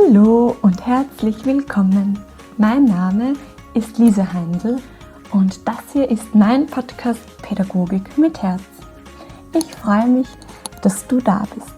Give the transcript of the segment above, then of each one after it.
Hallo und herzlich willkommen. Mein Name ist Lise Heindl und das hier ist mein Podcast Pädagogik mit Herz. Ich freue mich, dass du da bist.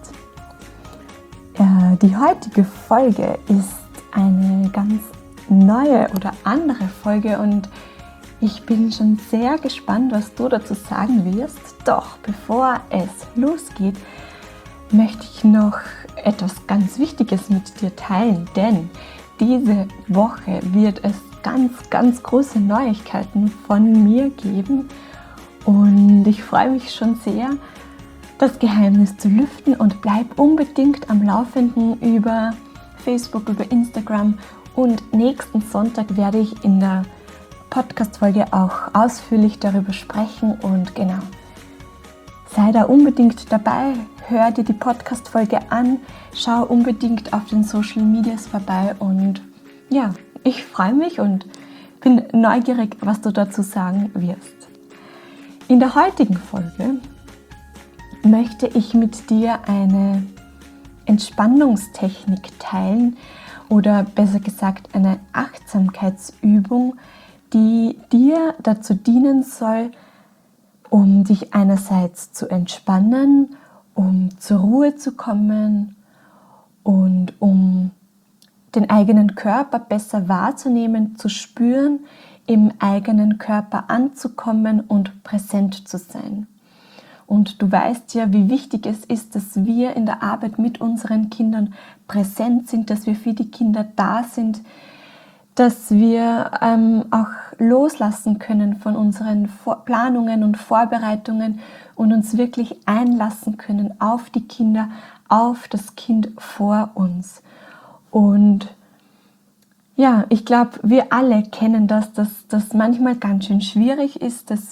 Die heutige Folge ist eine ganz neue oder andere Folge und ich bin schon sehr gespannt, was du dazu sagen wirst. Doch bevor es losgeht, möchte ich noch etwas ganz Wichtiges mit dir teilen, denn diese Woche wird es ganz große Neuigkeiten von mir geben und ich freue mich schon sehr, das Geheimnis zu lüften, und bleib unbedingt am Laufenden über Facebook, über Instagram, und nächsten Sonntag werde ich in der Podcast-Folge auch ausführlich darüber sprechen und genau, sei da unbedingt dabei, hör dir die Podcast-Folge an, schau unbedingt auf den Social Medias vorbei und ja, ich freue mich und bin neugierig, was du dazu sagen wirst. In der heutigen Folge möchte ich mit dir eine Entspannungstechnik teilen oder besser gesagt eine Achtsamkeitsübung, die dir dazu dienen soll, um dich einerseits zu entspannen, um zur Ruhe zu kommen und um den eigenen Körper besser wahrzunehmen, zu spüren, im eigenen Körper anzukommen und präsent zu sein. Und du weißt ja, wie wichtig es ist, dass wir in der Arbeit mit unseren Kindern präsent sind, dass wir für die Kinder da sind, dass wir auch loslassen können von unseren Planungen und Vorbereitungen und uns wirklich einlassen können auf die Kinder, auf das Kind vor uns. Und ja, ich glaube, wir alle kennen das, dass das manchmal ganz schön schwierig ist, dass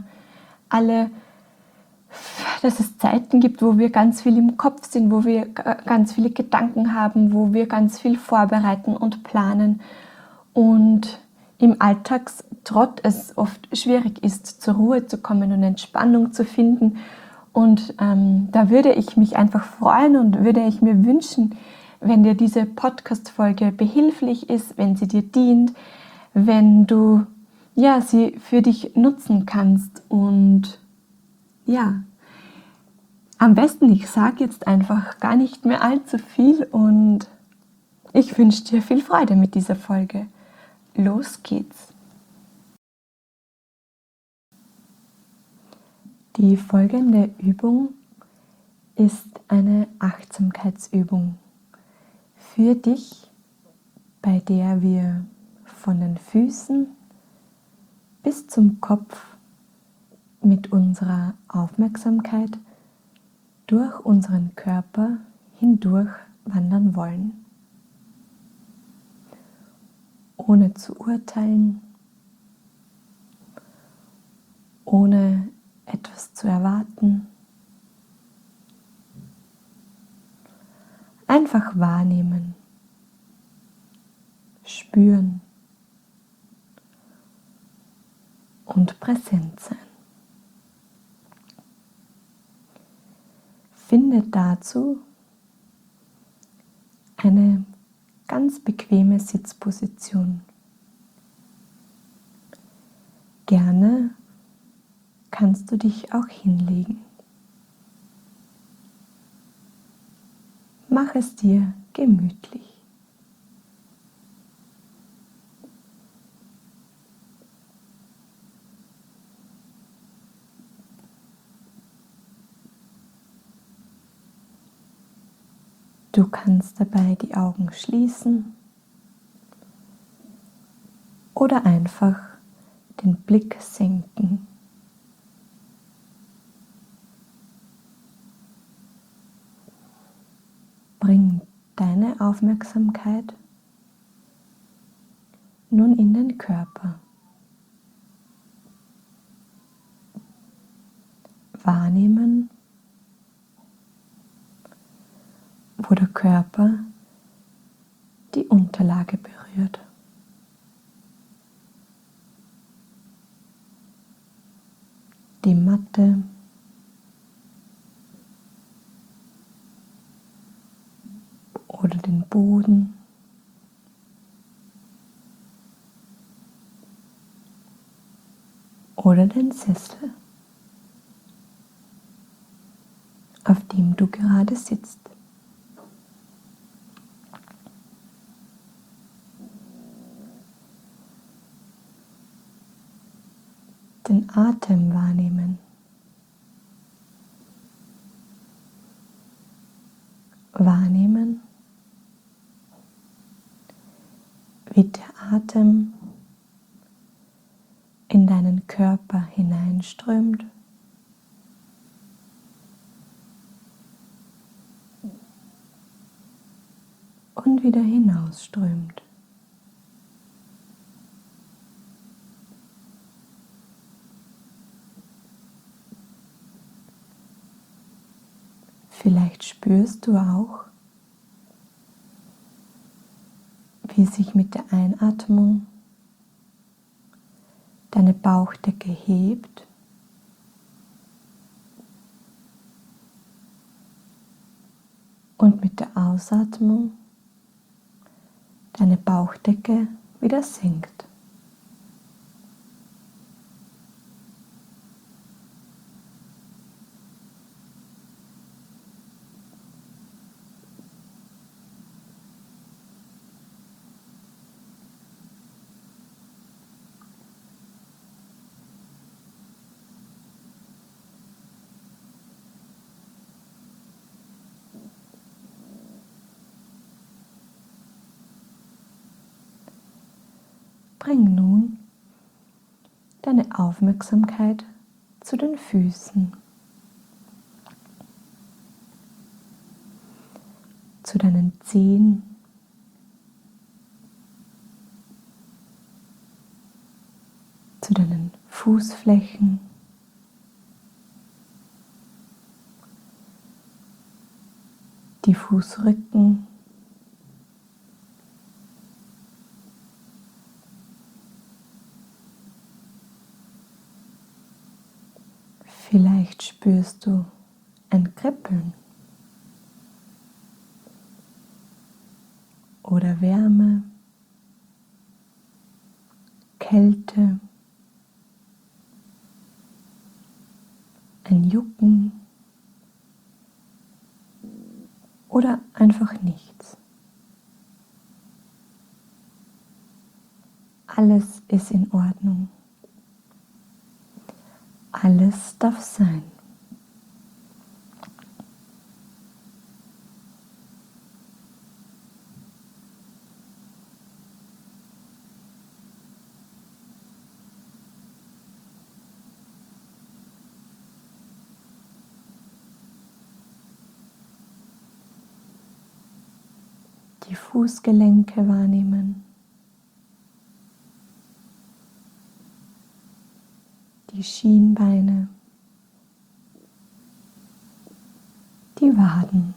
es Zeiten gibt, wo wir ganz viel im Kopf sind, wo wir ganz viele Gedanken haben, wo wir ganz viel vorbereiten und planen und im Alltagstrott es oft schwierig ist, zur Ruhe zu kommen und Entspannung zu finden. Und da würde ich mich einfach freuen und würde ich mir wünschen, wenn dir diese Podcast-Folge behilflich ist, wenn sie dir dient, wenn du sie für dich nutzen kannst. Und ja, am besten, ich sage jetzt einfach gar nicht mehr allzu viel und ich wünsche dir viel Freude mit dieser Folge. Los geht's! Die folgende Übung ist eine Achtsamkeitsübung für dich, bei der wir von den Füßen bis zum Kopf mit unserer Aufmerksamkeit durch unseren Körper hindurch wandern wollen. Ohne zu urteilen, ohne etwas zu erwarten. Einfach wahrnehmen, spüren und präsent sein. Finde dazu eine ganz bequeme Sitzposition. Gerne kannst du dich auch hinlegen. Mach es dir gemütlich. Du kannst dabei die Augen schließen oder einfach den Blick senken. Bring deine Aufmerksamkeit nun in den Körper. Wahrnehmen, wo der Körper die Unterlage berührt. Die Matte, oder den Boden. oder den Sessel, auf dem du gerade sitzt. Den Atem wahrnehmen. Wahrnehmen, wie der Atem in deinen Körper hineinströmt und wieder hinausströmt. Vielleicht spürst du auch, wie sich mit der Einatmung deine Bauchdecke hebt und mit der Ausatmung deine Bauchdecke wieder sinkt. Bring nun deine Aufmerksamkeit zu den Füßen, zu deinen Zehen, zu deinen Fußflächen, die Fußrücken, vielleicht spürst du ein Kribbeln oder Wärme, Kälte, ein Jucken oder einfach nichts. Alles ist in Ordnung. Alles darf sein. Die Fußgelenke wahrnehmen, die Schienbeine, die Waden.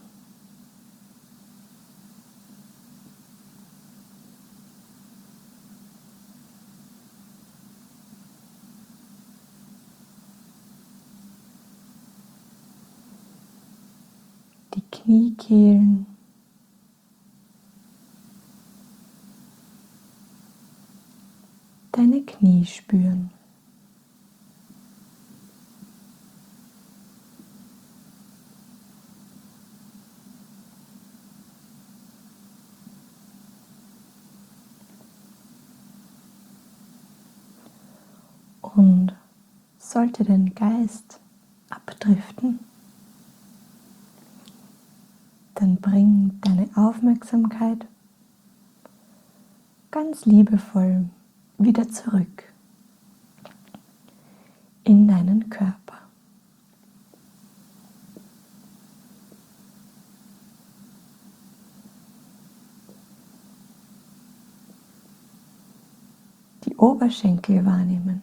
Die Kniekehlen, deine Knie spüren. Und sollte dein Geist abdriften, dann bring deine Aufmerksamkeit ganz liebevoll wieder zurück in deinen Körper. Die Oberschenkel wahrnehmen.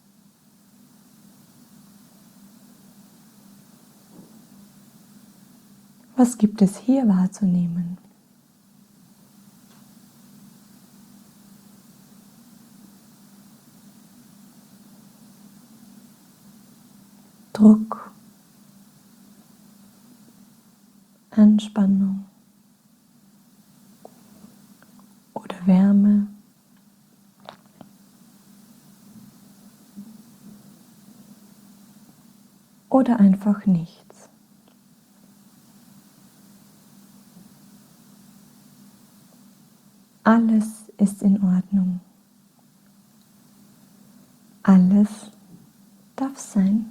Was gibt es hier wahrzunehmen? Druck, Anspannung oder Wärme. oder einfach nichts. Alles ist in Ordnung. Alles darf sein.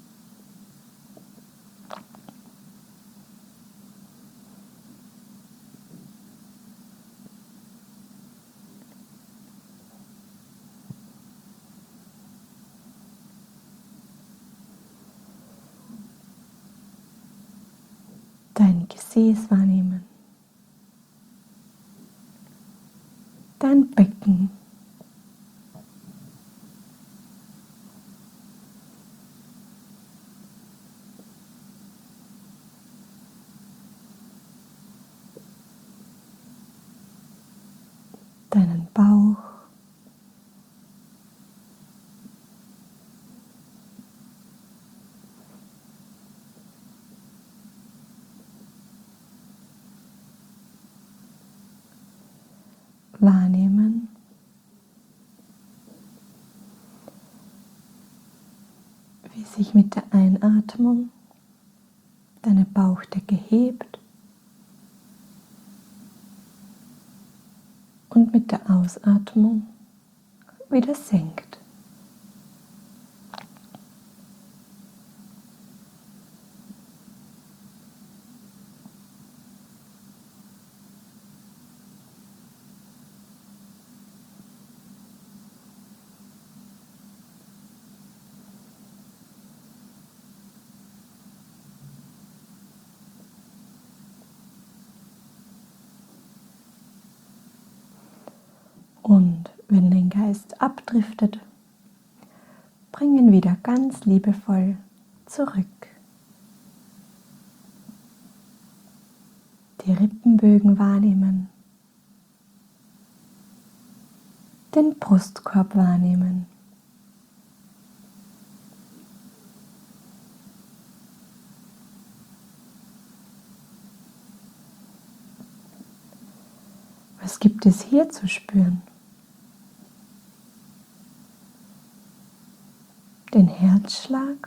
Dein Gesäß wahrnehmen, dein Becken, deinen Bauch, wahrnehmen, wie sich mit der Einatmung deine Bauchdecke hebt und mit der Ausatmung wieder senkt. Und wenn dein Geist abdriftet, bring ihn wieder ganz liebevoll zurück. Die Rippenbögen wahrnehmen, den Brustkorb wahrnehmen, was gibt es hier zu spüren? Den Herzschlag,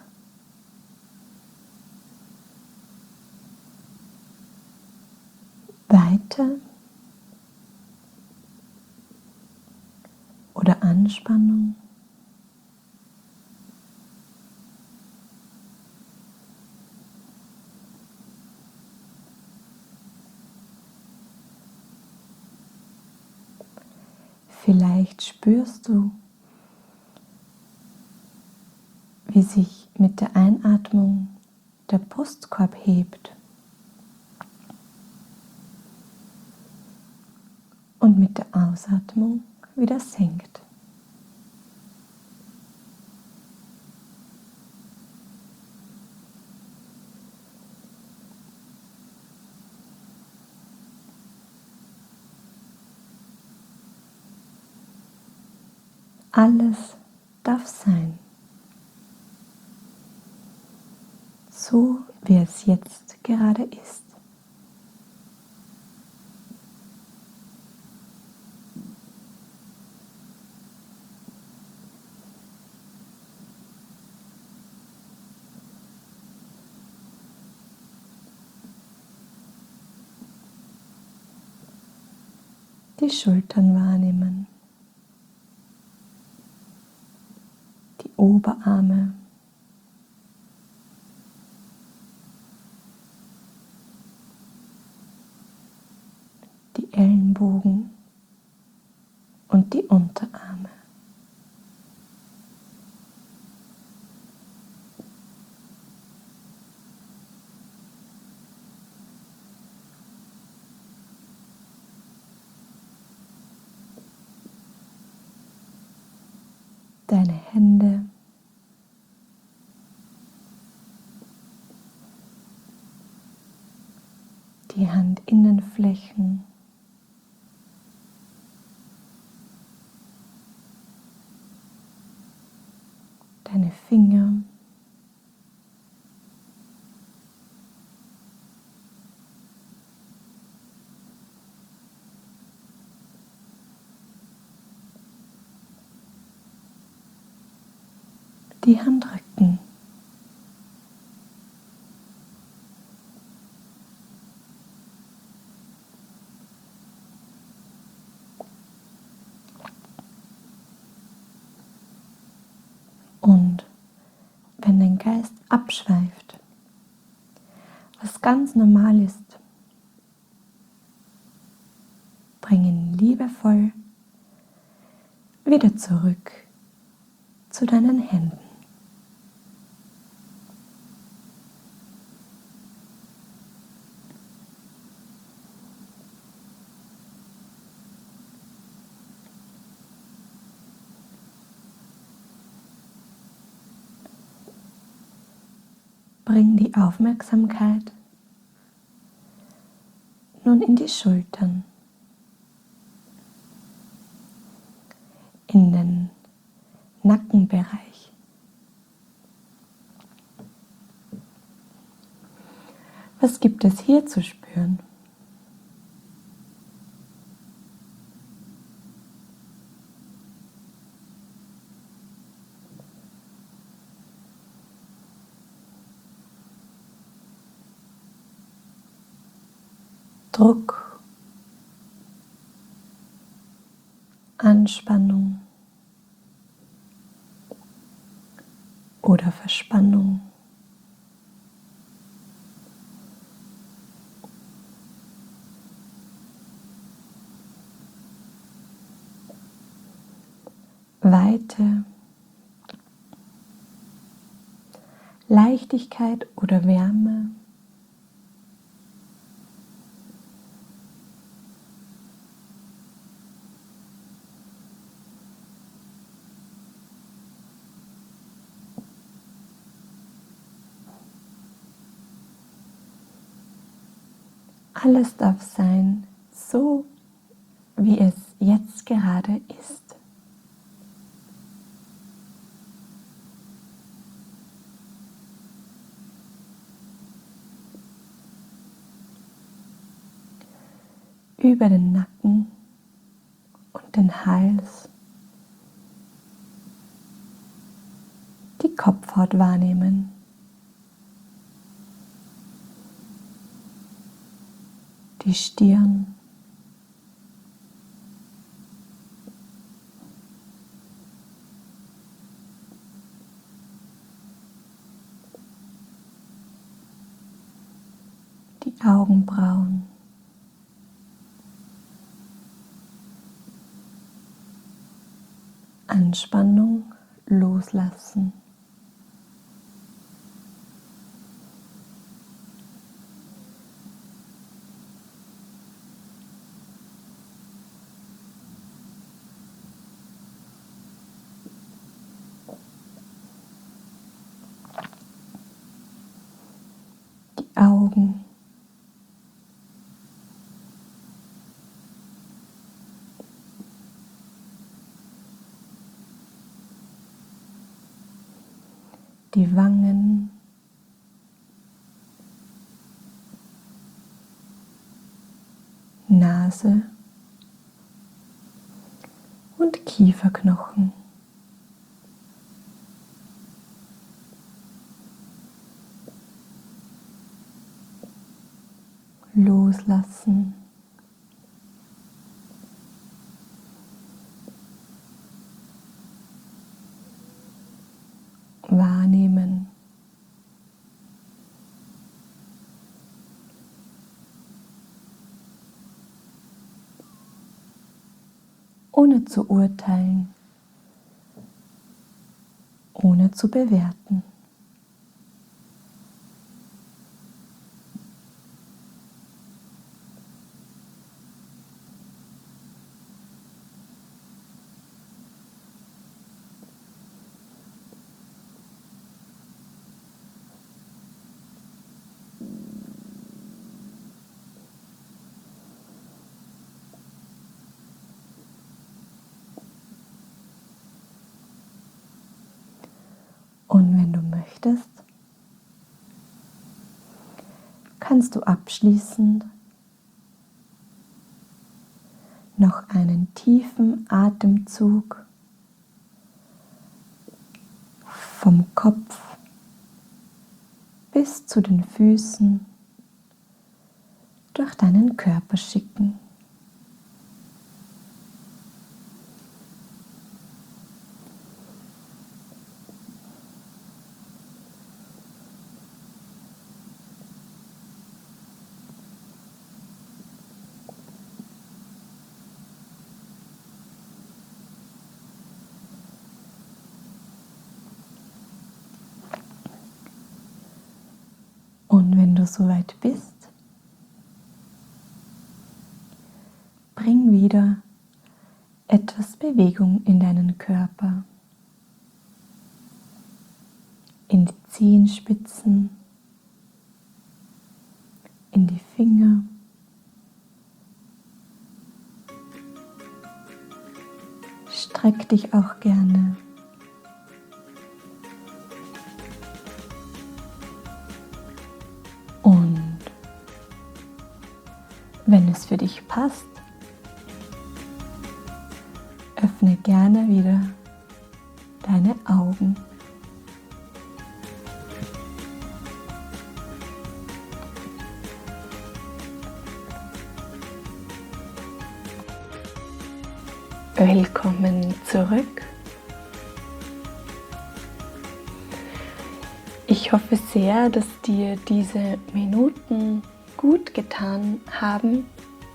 Weite oder Anspannung? Vielleicht spürst du, wie sich mit der Einatmung der Brustkorb hebt und mit der Ausatmung wieder senkt. Alles darf sein, so wie es jetzt gerade ist. Die Schultern wahrnehmen, die Oberarme, die Ellenbogen und die Unterarme. Deine Hände, die Handinnenflächen, deine Finger, die Handrücken, dein Geist abschweift, was ganz normal ist. Bring ihn liebevoll wieder zurück zu deinen Händen. Bring die Aufmerksamkeit nun in die Schultern, in den Nackenbereich. Was gibt es hier zu spüren? Druck, Anspannung oder Verspannung. Weite, Leichtigkeit oder Wärme. Alles darf sein, so wie es jetzt gerade ist. Über den Nacken und den Hals die Kopfhaut wahrnehmen. Die Stirn, die Augenbrauen, Anspannung loslassen. Die Augen, die Wangen, Nase und Kieferknochen. Loslassen. Wahrnehmen. Ohne zu urteilen, ohne zu bewerten. Und wenn du möchtest, kannst du abschließend noch einen tiefen Atemzug vom Kopf bis zu den Füßen durch deinen Körper schicken. Und wenn du soweit bist, bring wieder etwas Bewegung in deinen Körper, in die Zehenspitzen, in die Finger, streck dich auch gerne. Und wenn es für dich passt, öffne gerne wieder deine Augen. Willkommen zurück. Ich hoffe sehr, dass dir diese Minuten gut getan haben.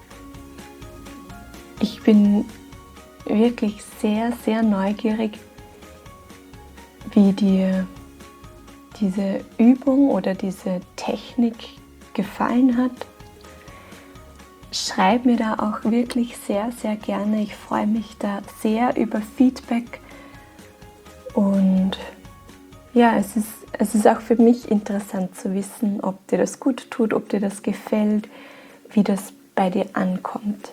Ich bin wirklich sehr, sehr neugierig, wie dir diese Übung oder diese Technik gefallen hat. Schreib mir da auch wirklich sehr, sehr gerne. Ich freue mich da sehr über Feedback. Und ja, es ist auch für mich interessant zu wissen, ob dir das gut tut, ob dir das gefällt, wie das bei dir ankommt.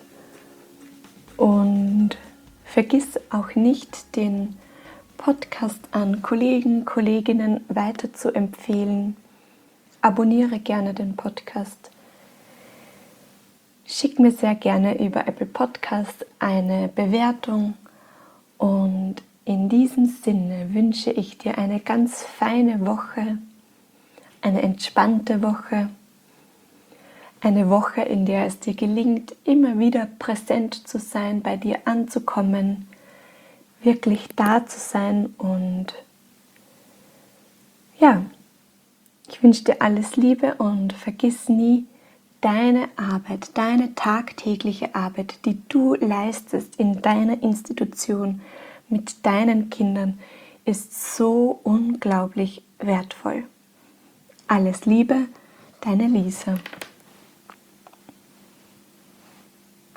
Und vergiss auch nicht, den Podcast an Kollegen, Kolleginnen weiter zu empfehlen. Abonniere gerne den Podcast. Schick mir sehr gerne über Apple Podcast eine Bewertung und in diesem Sinne wünsche ich dir eine ganz feine Woche, eine entspannte Woche, eine Woche, in der es dir gelingt, immer wieder präsent zu sein, bei dir anzukommen, wirklich da zu sein. Und ja, ich wünsche dir alles Liebe und vergiss nie, deine Arbeit, deine tagtägliche Arbeit, die du leistest in deiner Institution mit deinen Kindern, ist so unglaublich wertvoll. Alles Liebe, deine Lisa.